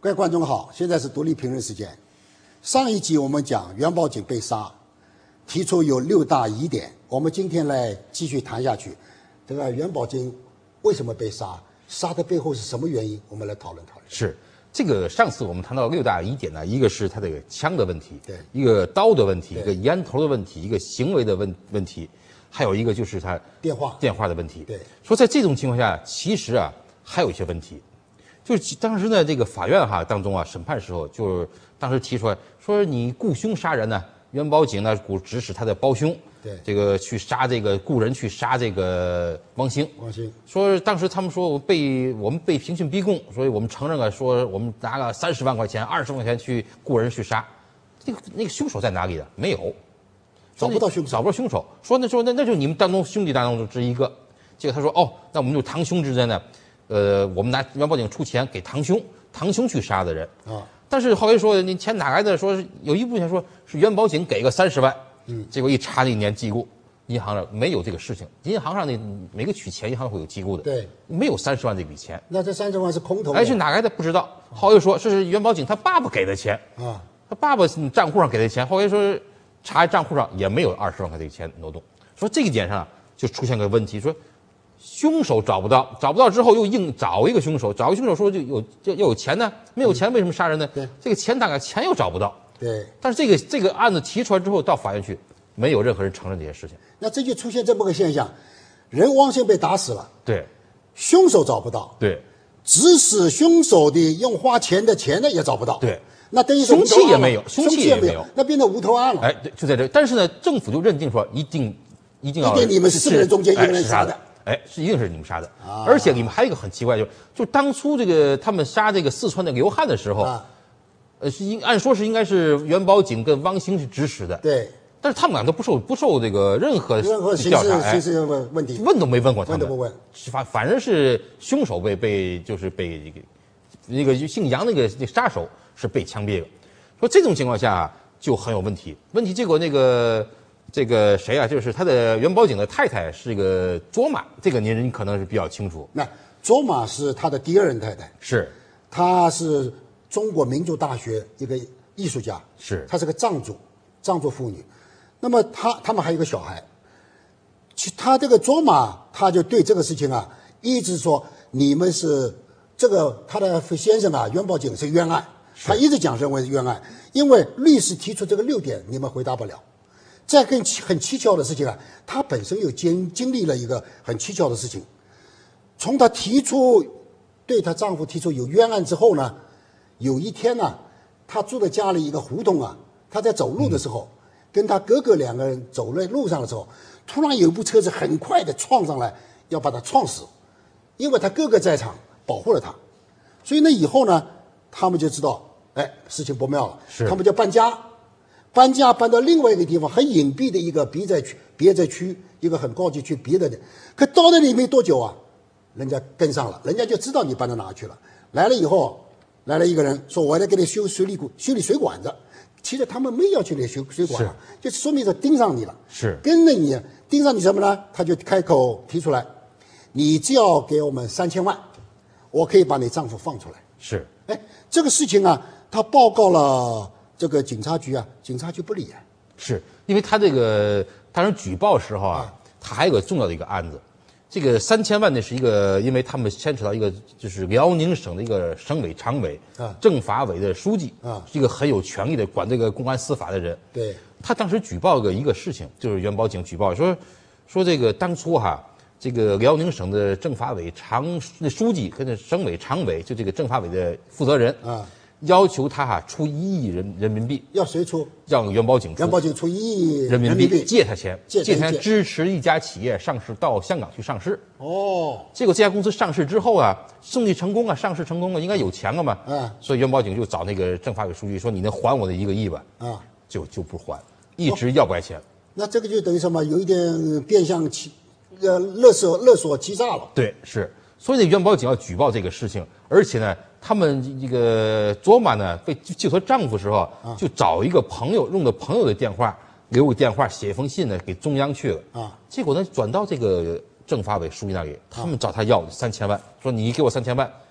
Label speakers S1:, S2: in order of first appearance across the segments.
S1: 各位观众好，现在是独立评论时间。上一集我们讲元宝警被杀，提出有6大疑点。我们今天来继续谈下去，这个元宝警为什么被杀？杀的背后是什么原因？我们来讨论讨论。
S2: 是这个上次我们谈到6大疑点呢，一个是他这个枪的问题，
S1: 对，
S2: 一个刀的问题，
S1: 对，
S2: 一个烟头的问题，一个行为的问题，还有一个就是他电话的问题。
S1: 对，
S2: 说在这种情况下，其实啊还有一些问题，就是当时呢这个法院当中审判时候，就是当时提出来说你雇凶杀人呢，元宝警呢指使他的胞兄。
S1: 对，
S2: 这个去杀这个雇人去杀这个汪兴，
S1: 说
S2: 当时他们说我们被刑讯逼供，所以我们承认了，说我们拿了30万块钱、20万块钱去雇人去杀，那个凶手在哪里的？没有，
S1: 找不到凶
S2: 手。说那就你们兄弟当中之一个。结果他说那我们就堂兄之间呢，我们拿元宝警出钱给堂兄去杀的人啊。但是后来说你钱哪来的？说有一部分说是元宝警给个30万。结果一查那一年记录，银行上没有这个事情。银行上每个取钱，银行会有记录的。
S1: 对，
S2: 没有30万这笔钱。
S1: 那这30万是空头的。
S2: 是哪来的不知道。后来说这是元宝警他爸爸给的钱啊，他爸爸账户上给的钱。后来说查账户上也没有20万块这个钱挪动。说这一点上就出现个问题，说凶手找不到之后又硬找一个凶手，说要有钱呢，没有钱为什么杀人呢？
S1: 对，
S2: 这个钱大概钱又找不到。
S1: 对，
S2: 但是这个案子提出来之后，到法院去，没有任何人承认这些事情。
S1: 那这就出现这么个现象：人汪兴被打死了，
S2: 对，
S1: 凶手找不到，
S2: 对，
S1: 指使凶手的用花钱的钱呢也找不到，
S2: 对，
S1: 那等于
S2: 凶器也没有，凶器也没有，
S1: 那变成无头案了。
S2: 对，就在这。但是呢，政府就认定说一定要
S1: 你们4个人中间一个人杀的，
S2: 一定是你们杀的。而且你们还有一个很奇怪，就当初他们杀这个四川的刘汉的时候。按说是应该是元宝警跟汪兴是指使的，
S1: 对，
S2: 但是他们俩都不受这个任何调查，
S1: 刑事问题
S2: 问都没问过他们，
S1: 问都不问，
S2: 反正是凶手被那个姓杨那个杀手是被枪毙了。说这种情况下就很有问题，结果这个谁啊，就是他的元宝警的太太是一个卓玛，这个您可能是比较清楚。
S1: 那卓玛是他的第2任太太，
S2: 是，
S1: 她是中国民族大学一个艺术家，她是个藏族妇女。那么他们还有一个小孩，他这个卓玛他就对这个事情一直说你们是他的先生元宝警是冤案，他一直讲认为是冤案，因为律师提出这个6点你们回答不了。再很蹊跷的事情他本身又经历了一个很蹊跷的事情，从他对她丈夫提出有冤案之后呢。有一天他住在家里一个胡同他在走路的时候，跟他哥哥2个人走在路上的时候，突然有一部车子很快的撞上来，要把他撞死。因为他哥哥在场保护了他，所以以后他们就知道，事情不妙了，他们就搬家搬到另外一个地方，很隐蔽的一个别在区，一个很高级区别的。可到那里没多久人家跟上了，人家就知道你搬到哪去了。来了以后。来了一个人说：“我来给你修理水管子。”其实他们没要去那修水管，就说明是盯上你了。
S2: 是
S1: 跟着你，盯上你什么呢？他就开口提出来：“你只要给我们3000万，我可以把你丈夫放出来。”
S2: 是，
S1: 这个事情他报告了这个警察局警察局不理
S2: 是因为他这个当时举报时候他还有个重要的一个案子。这个3000万呢是一个，因为他们牵扯到一个就是辽宁省的一个省委常委政法委的书记是一个很有权力的管这个公安司法的人。
S1: 对，
S2: 他当时举报一个事情，就是元宝警举报说这个当初这个辽宁省的政法委书记跟这省委常委就这个政法委的负责人要求他出1亿人民币，
S1: 要谁出？
S2: 让元宝警出
S1: 1亿
S2: 人民币借他钱，
S1: 借他
S2: 支持一家企业上市到香港去上市。结果这家公司上市之后生意成功上市成功了，应该有钱了嘛。所以元宝警就找那个政法委书记说：“你能还我的1个亿吧？”就不还，一直要不来钱。
S1: 那这个就等于什么？有一点变相勒索欺诈了。
S2: 对，是。所以元宝警要举报这个事情，而且呢，他们这个卓玛呢被救她丈夫时候就找一个朋友，用的朋友的电话，留个电话，写一封信呢给中央去了结果呢转到这个政法委书记那里，他们找他要3000万，说你给我3000万，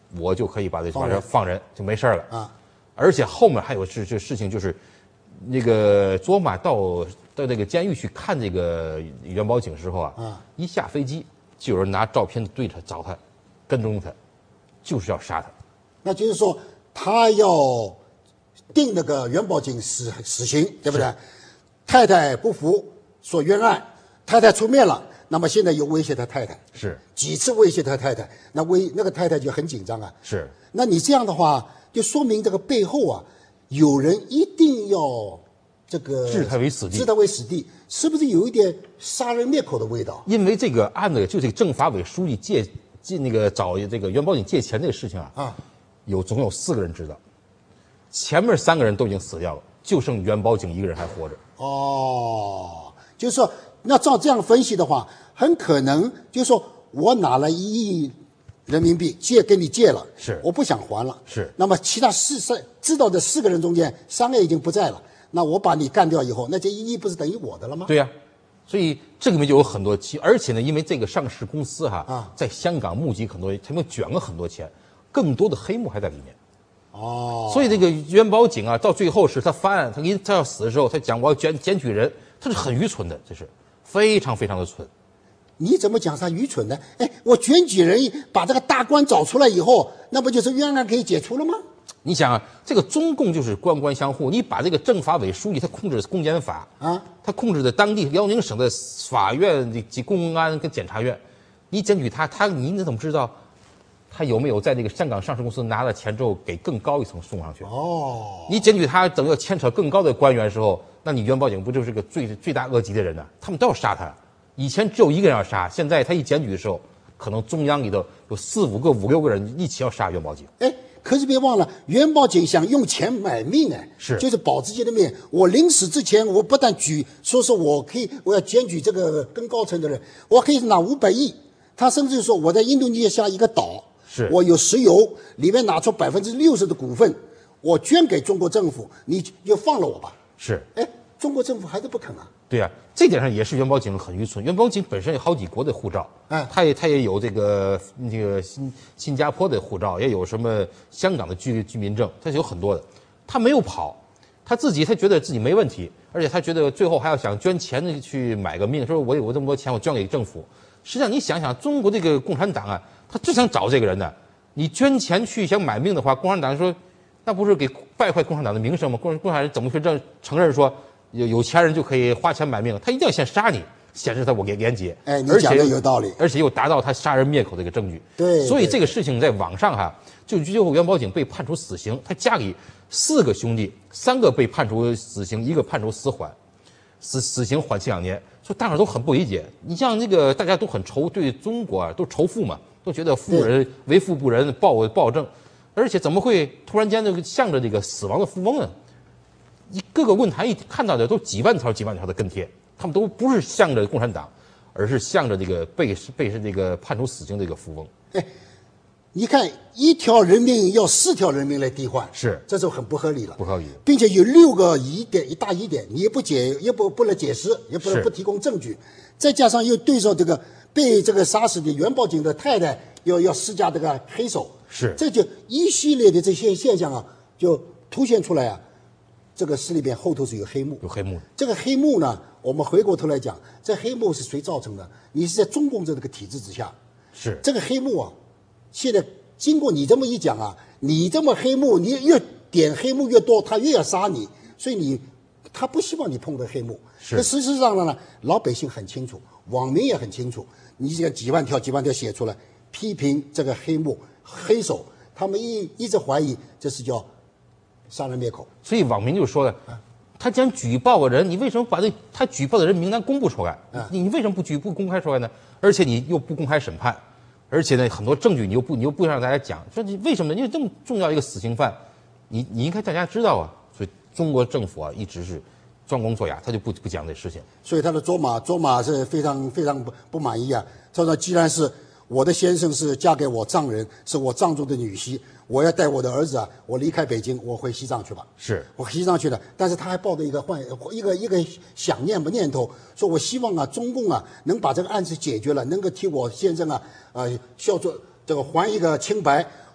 S2: 我就可以把这放人就没事了
S1: 啊。
S2: 而且后面还有这事情，就是那个卓玛到这个监狱去看这个元宝井时候啊，一下飞机就有人拿照片对他找他，跟踪他，就是要杀他。那
S1: 就是说他要定那个元宝井死刑，对不对？太太不服，说冤案，太太出面了。那么现在又威胁他太太，
S2: 是
S1: 几次威胁他太太，那个太太就很紧张啊。
S2: 是，
S1: 那你这样的话，就说明这个背后啊，有人一定要这个
S2: 置他为死地，
S1: 置他为死地，是不是有一点杀人灭口的味道？
S2: 因为这个案子就这个政法委书记借那个找这个元宝井借钱这个事情啊，总有4个人知道，前面3个人都已经死掉了，就剩元宝井一个人还活着。
S1: 哦，就是说。那照这样分析的话，很可能就是说我拿了1亿人民币跟你借了，
S2: 是
S1: 我不想还了，
S2: 是。
S1: 那么其他知道的4个人中间3个已经不在了，那我把你干掉以后，那这1亿不是等于我的了吗？
S2: 对呀，所以这里面就有很多而且呢，因为这个上市公司在香港募集很多，他们卷了很多钱，更多的黑幕还在里面。
S1: 哦，
S2: 所以这个元宝井到最后是他翻案，他要死的时候，他讲我要检举人，他是很愚蠢的，这是。非常非常的蠢，
S1: 你怎么讲他愚蠢呢？哎，我检举人把这个大官找出来以后，那不就是冤案可以解除了吗？
S2: 你想啊，这个中共就是官官相护，你把这个政法委书记他控制的公检法他控制的当地辽宁省的法院及公安跟检察院，你检举他，你怎么知道他有没有在那个香港上市公司拿了钱之后给更高一层送上去？
S1: 哦，
S2: 你检举他等要牵扯更高的官员的时候。那你元宝井不就是个罪大恶极的人呢？他们都要杀他。以前只有1个人要杀，现在他一检举的时候，可能中央里头有4、5个、5、6个人一起要杀元宝井。
S1: 哎，可是别忘了，元宝井想用钱买命哎，就是保自己的命。我临死之前，我不但说我要检举这个更高层的人，我可以拿500亿。他甚至说我在印度尼西亚一个岛，我有石油，里面拿出60%的股份，我捐给中国政府，你就放了我吧。
S2: 是，
S1: 哎，中国政府还是不肯啊。
S2: 对啊，这点上也是元宝井很愚蠢。元宝井本身有好几国的护照，他也有这个新加坡的护照，也有什么香港的居民证，他是有很多的。他没有跑，他觉得自己没问题，而且他觉得最后还要想捐钱去买个命，说我有这么多钱，我捐给政府。实际上你想想，中国这个共产党啊，他只想找这个人呢。你捐钱去想买命的话，共产党说。那不是给败坏共产党的名声吗？共产党怎么会承认说有钱人就可以花钱买命？他一定要先杀你，显示他我廉洁。
S1: 哎，你讲的有道理，
S2: 而且又达到他杀人灭口的一个证据。
S1: 对，
S2: 所以这个事情在网上就最后元宝井被判处死刑，他家里4个兄弟，3个被判处死刑，1个判处死缓，死刑缓期2年。所以大伙都很不理解。你像这个大家都很对中国都仇富嘛，都觉得富人为富不仁，暴政。而且怎么会突然间向着这个死亡的富翁呢？各个论坛一看到的都几万条的跟帖，他们都不是向着共产党，而是向着这个被这个判处死刑的这个富翁。
S1: 哎，你看1条人命要4条人命来替换，这就很不合理了，
S2: 不合理，
S1: 并且有6个疑点，一大疑点，你也不能解释，也不能不提供证据，再加上又对照这个被这个杀死的元宝井的太太要施加这个黑手。这就一系列的这些现象就凸显出来这个事里边后头是有黑幕，这个黑幕呢，我们回过头来讲，这黑幕是谁造成的？你是在中共这个体制之下，这个黑幕现在经过你这么一讲你这么黑幕，你越点黑幕越多，他越要杀你，所以他不希望你碰到黑幕。可事实上呢，老百姓很清楚，网民也很清楚，你这个几万条写出来，批评这个黑手，他们一直怀疑这是叫杀人灭口。
S2: 所以网民就说了，他既然举报个人，你为什么把他举报的人名单公布出来？你为什么不公开出来呢？而且你又不公开审判，而且呢很多证据你又不让大家讲，说你为什么？因为这么重要一个死刑犯，你应该大家知道所以中国政府一直是装聋作哑，他就不讲这事情。
S1: 所以他的卓玛是非常非常不满意他说既然是我的先生是嫁给我藏人，是我藏族的女婿，我要带我的儿子我离开北京，我回西藏去吧。我回西藏去了，但是他还抱着一个想念头，说我希望中共能把这个案子解决了，能够替我先生孝顺这个还一个清白，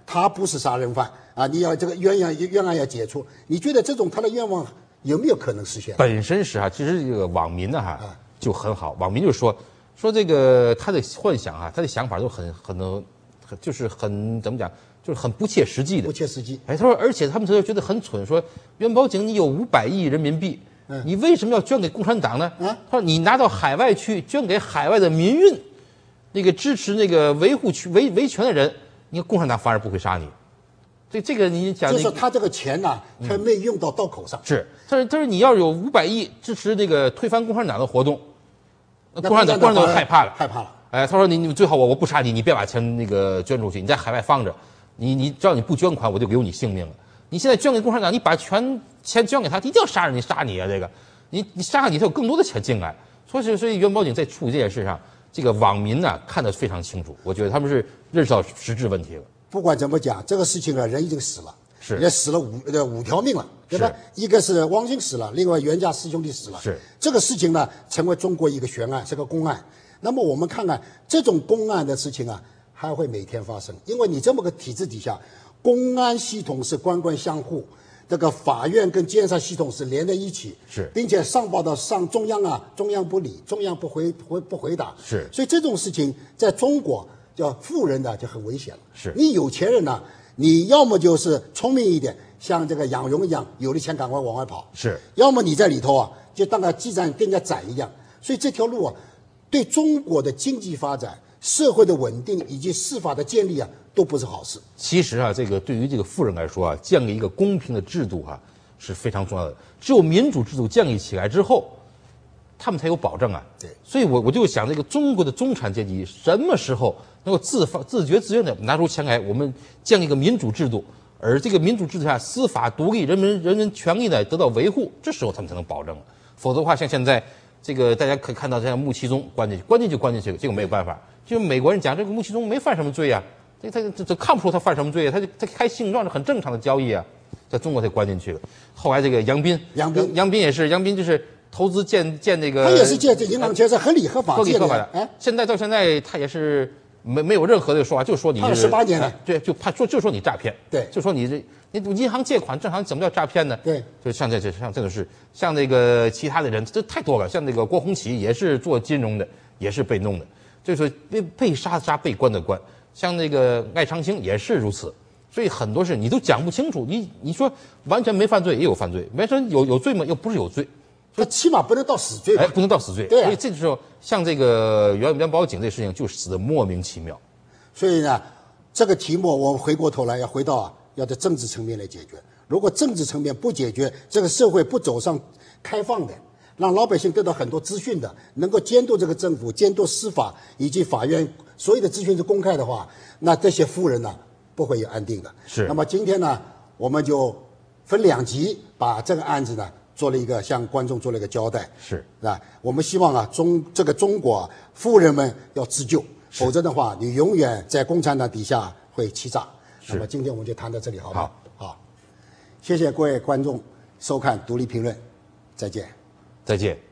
S1: 他不是杀人犯啊，你要这个冤案要解除，你觉得这种他的愿望有没有可能实现？
S2: 本身是其实这个网民呢就很好，网民就说这个他的幻想他的想法都就是很怎么讲，就是很不切实际的。
S1: 不切实际。
S2: 他说，而且他们觉得很蠢，说元宝井你有500亿人民币，你为什么要捐给共产党呢？他说你拿到海外去捐给海外的民运，那个支持那个维权的人，你看共产党反而不会杀你。所以这个你讲，
S1: 就是他这个钱他没用到刀口上。
S2: 是，但是你要有500亿支持这个推翻共产党的活动，共产党害怕了。他说你最好我不杀你，你别把钱那个捐出去，你在海外放着，你只要你不捐款，我就留你性命了。你现在捐给共产党，你把钱捐给他，一定要杀你这个，你杀你，他有更多的钱进来。所以元宝井在处理这件事上，这个网民看得非常清楚，我觉得他们是认识到实质问题了。
S1: 不管怎么讲，这个事情人已经死了，也死了五条命了，对吧？一个是汪精死了，另外袁家4兄弟死了。
S2: 是
S1: 这个事情成为中国一个悬案，是个公案。那么我们看看这种公案的事情还会每天发生，因为你这么个体制底下，公安系统是官官相护，这个法院跟监察系统是连在一起，并且上报到中央中央不理，中央不回答，所以这种事情在中国叫富人就很危险了。你有钱人你要么就是聪明一点，像这个杨勇一样，有了钱赶快往外跑，要么你在里头就当个鸡蛋跟人家宰一样。所以这条路对中国的经济发展、社会的稳定以及司法的建立都不是好事。
S2: 其实这个对于这个富人来说建立一个公平的制度是非常重要的。只有民主制度建立起来之后，他们才有保证对，所以我就想，这个中国的中产阶级什么时候能够自觉自愿的拿出钱来，我们建立一个民主制度，而这个民主制度下司法独立、人民权利得到维护，这时候他们才能保证。否则的话，像现在这个大家可以看到，像穆启宗关进去，这个没有办法。就美国人讲，这个穆启宗没犯什么罪这看不出他犯什么罪他开性状是很正常的交易在中国才关进去了。后来这个杨斌也是，杨斌就是投资建那个，
S1: 他也是借这银行钱是合理合法的。
S2: 现在到现在他也是没有任何的说法，就说你是
S1: 18年了，
S2: 对，就说你诈骗，
S1: 对，
S2: 就说你银行借款正常怎么叫诈骗呢？
S1: 对，
S2: 就像这种事，像那个其他的人这太多了，像那个郭洪启也是做金融的，也是被弄的，就是被杀被关的关，像那个艾长青也是如此。所以很多事你都讲不清楚，你说完全没犯罪也有犯罪，完全有罪吗？又不是有罪。
S1: 他起码不能到死罪，
S2: 不能到死罪。
S1: 对，
S2: 所以这时候像这个元宝井这事情就死得莫名其妙。
S1: 所以呢，这个题目我们回过头来要回到要在政治层面来解决。如果政治层面不解决，这个社会不走上开放的，让老百姓得到很多资讯的，能够监督这个政府、监督司法以及法院所有的资讯是公开的话，那这些富人不会有安定的。那么今天我们就分2集把这个案子做了一个向观众做了一个交代，我们希望这个中国富人们要自救，否则的话，你永远在共产党底下会欺诈。那么今天我们就谈到这里，好吧？好，谢谢各位观众收看《独立评论》，再见。
S2: 再见。